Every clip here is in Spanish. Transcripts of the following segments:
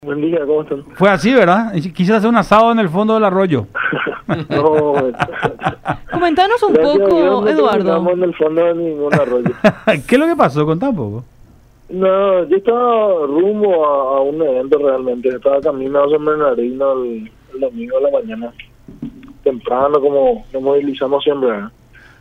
Buen día, ¿cómo están? Fue así, ¿verdad? Quise hacer un asado en el fondo del arroyo. No, Comentanos un gracias a Dios poco, no Eduardo. terminamos en el fondo de ningún arroyo. ¿Qué es lo que pasó? Contá un poco. No, yo estaba rumbo a un evento realmente. Estaba caminando a San Bernardino el domingo de la mañana. Temprano, como nos movilizamos siempre, ¿verdad?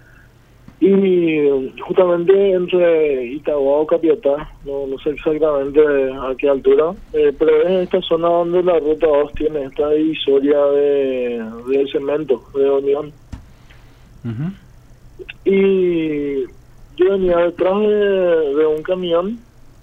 Y justamente entre Itagua o Capiatá, no sé exactamente a qué altura, pero es esta zona donde la Ruta 2 tiene esta divisoria de cemento, de unión. Uh-huh. Y yo venía detrás de un camión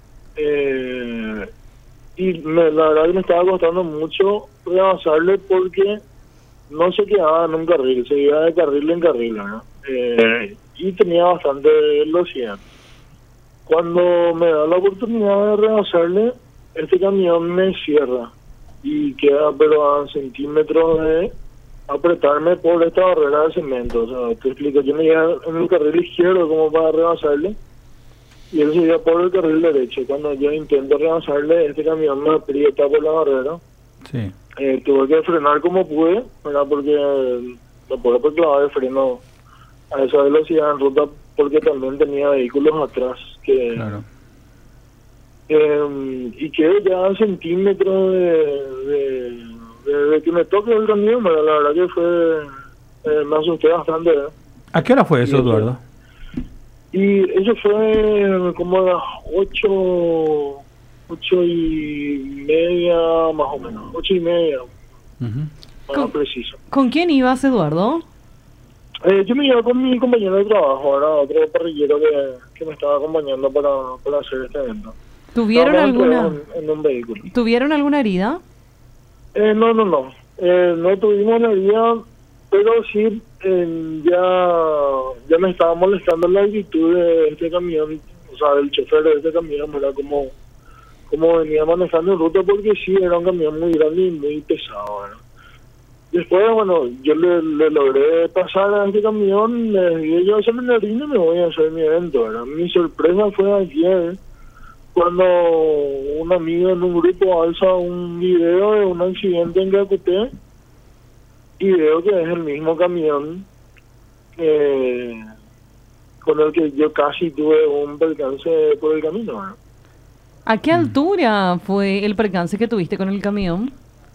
y la verdad que me estaba costando mucho avanzarle porque no se quedaba en un carril, se iba de carril en carril, ¿no? Y tenía bastante velocidad. Cuando me da la oportunidad de rebasarle, este camión me cierra y queda pero a centímetros de apretarme por esta barrera de cemento. O sea, te explico, yo me iba en el carril izquierdo como para rebasarle y él se iba por el carril derecho. Cuando yo intento rebasarle, este camión me aprieta por la barrera. Sí. Tuve que frenar como pude, ¿verdad? Porque no puedo clavar el freno a esa velocidad en ruta porque también tenía vehículos atrás que Claro. y quedé ya a centímetros de que me toque el camión, pero la verdad que fue me asusté bastante, ¿eh? ¿A qué hora fue eso, Y Eduardo? Y eso fue como a las 8:30 más o menos, 8:30 Uh-huh. más preciso. ¿Con quién ibas, Eduardo? Yo me iba con mi compañero de trabajo, ahora otro parrillero que me estaba acompañando para hacer este evento. ¿Tuvieron Estábamos alguna en un vehículo. ¿Tuvieron alguna herida? No. No tuvimos la herida, pero sí ya me estaba molestando la actitud de este camión, o sea, del chofer de este camión, ¿verdad? Como venía manejando en ruta, porque sí, era un camión muy grande y muy pesado, ¿verdad? Después, bueno, yo le logré pasar a este camión, le dije yo a San Bernardino y me voy a hacer mi evento, ¿verdad? Mi sorpresa fue ayer, cuando un amigo en un grupo alza un video de un accidente en Cacuté y veo que es el mismo camión con el que yo casi tuve un percance por el camino, ¿verdad? ¿A qué altura fue el percance que tuviste con el camión?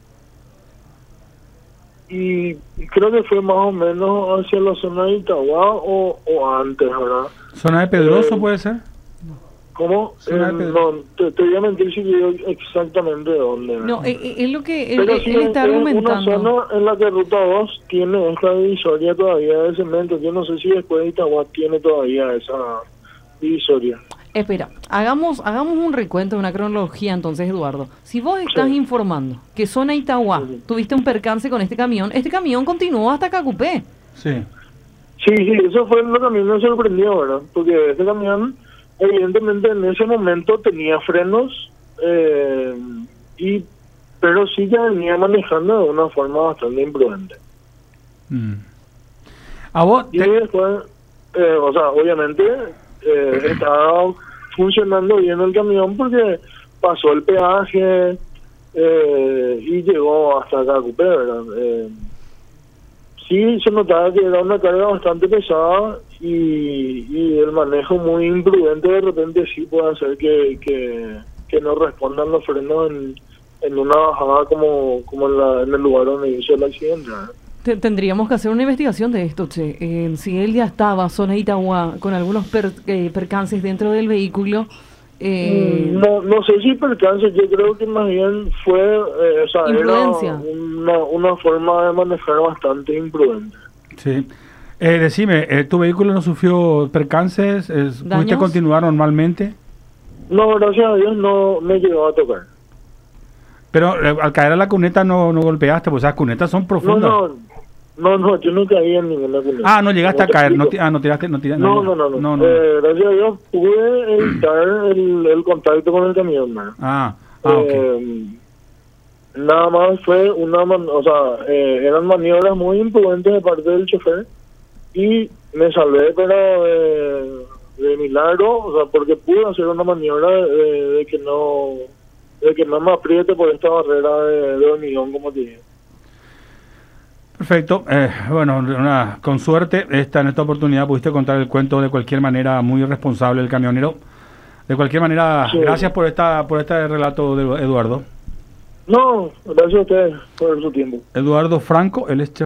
Y creo que fue más o menos hacia la zona de Itagua o antes, ¿verdad? ¿Zona de Pedroso puede ser? ¿Cómo? Zona de Pedroso. No, te voy a mentir si digo exactamente dónde. ¿verdad? No, es lo que Pero sí, él está es argumentando. una zona en la que Ruta 2 tiene esta divisoria todavía de cemento. Yo no sé si después de Itagua tiene todavía esa divisoria. Espera, hagamos un recuento, una cronología entonces, Eduardo. Si vos estás Sí. informando que zona Itagua tuviste un percance con este camión continuó hasta Cacupé. Sí. Sí, eso fue lo que a mí me sorprendió, ¿verdad? Porque este camión, evidentemente en ese momento tenía frenos, pero sí ya venía manejando de una forma bastante imprudente. Mm. ¿A vos? Y después, o sea, obviamente estaba funcionando bien el camión porque pasó el peaje y llegó hasta Cacupé, ¿verdad? Sí se notaba que era una carga bastante pesada y el manejo muy imprudente de repente sí puede hacer que no respondan los frenos en una bajada como en el lugar donde hizo el accidente, ¿verdad? Tendríamos que hacer una investigación de esto, che. Si él ya estaba, zona Itagua, con algunos percances dentro del vehículo. No sé si percance, yo creo que más bien fue, o sea, Imprudencia. era una forma de manejar bastante imprudente. Sí. Decime, ¿tu vehículo no sufrió percances? ¿Pudiste ¿Daños? continuar normalmente? No, gracias a Dios no me llegó a tocar. Pero al caer a la cuneta no golpeaste, pues esas cunetas son profundas. No, yo no caí en ninguna cuneta. Ah, no llegaste a caer, no tiraste. No. No. Gracias a Dios pude evitar el contacto con el camión, ¿no? Ok. Nada más fue eran maniobras muy imprudentes de parte del chofer y me salvé, pero de milagro, o sea, porque pude hacer una maniobra de que no de que no me apriete por esta barrera de hormigón, como te digo. Perfecto. Bueno, con suerte, en esta oportunidad pudiste contar el cuento de cualquier manera muy responsable el camionero. De cualquier manera, sí. Gracias por este relato, de Eduardo. No, gracias a ustedes por su tiempo. Eduardo Franco, él es